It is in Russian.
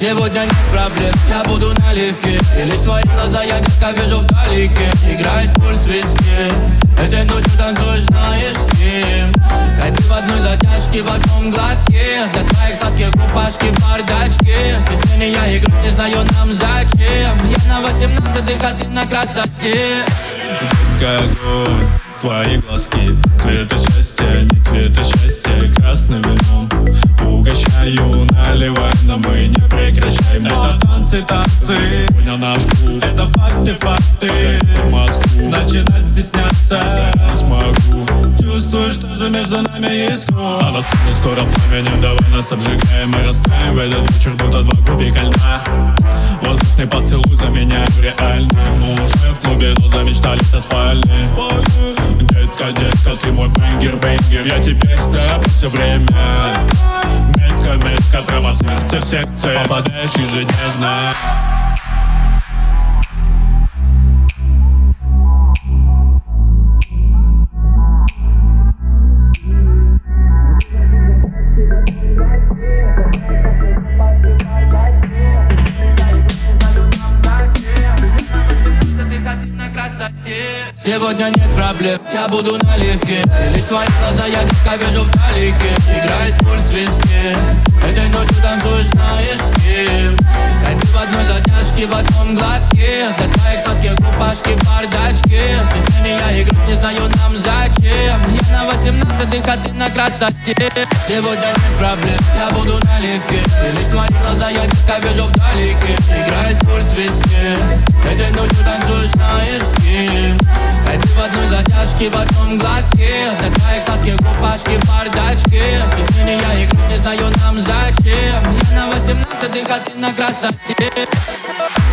Сегодня нет проблем, я буду налегке. И лишь твои глаза я, детка, вижу вдалеке. Играет пульс в виске. Этой ночью танцуешь, знаешь, с кем. Кайфы в одной затяжке, в одном глотке. Для твоих сладких губашки в бардачке. Стеснения и грусть, не знаю нам зачем. Я на 18-х, а ты на красоте. Детка, огонь, твои глазки. Цвета счастья, не цвета счастья. Красным вином угощаю, наливай, но мы не прекращаем. Это танцы, танцы, сегодня наш клуб. Это факты, факты, в Москву. Начинать стесняться не смогу. Чувствую, что же между нами есть кровь. А настанет скоро пламенем, давай нас обжигаем. Мы растаем в этот вечер, будто 2 кубика льда. Воздушный поцелуй заменяем реальным. Мы уже в клубе, но замечтали со спальни. Детка, детка, ты мой бенгер, бенгер. Я теперь с тобой все время. Метка, метка, прямо в сердце, в сердце попадаешь ежедневно. Сегодня нет проблем, я буду налегке. И лишь твои глаза я, детка, вижу вдалеке. Играет пульс в виске. Этой ночью танцуешь, знаешь, с кем. Кайфы в одной затяжке, в одном глотке. Для твоих сладких губашки в бардачке. Стеснения и грусть, не знаю нам зачем. Я на 18-х, а ты на красоте. Сегодня нет проблем, я буду налегке. И лишь твои глаза я, детка, вижу вдалеке. Играет пульс в виске. Этой ночью танцуешь, знаешь, с кем. Кайфы в одной затяжке, в одном глотке. Для твоих сладких губашки в бардачке. Стеснения и грусть, не знаю нам зачем. Я на 18-х, а ты на красоте.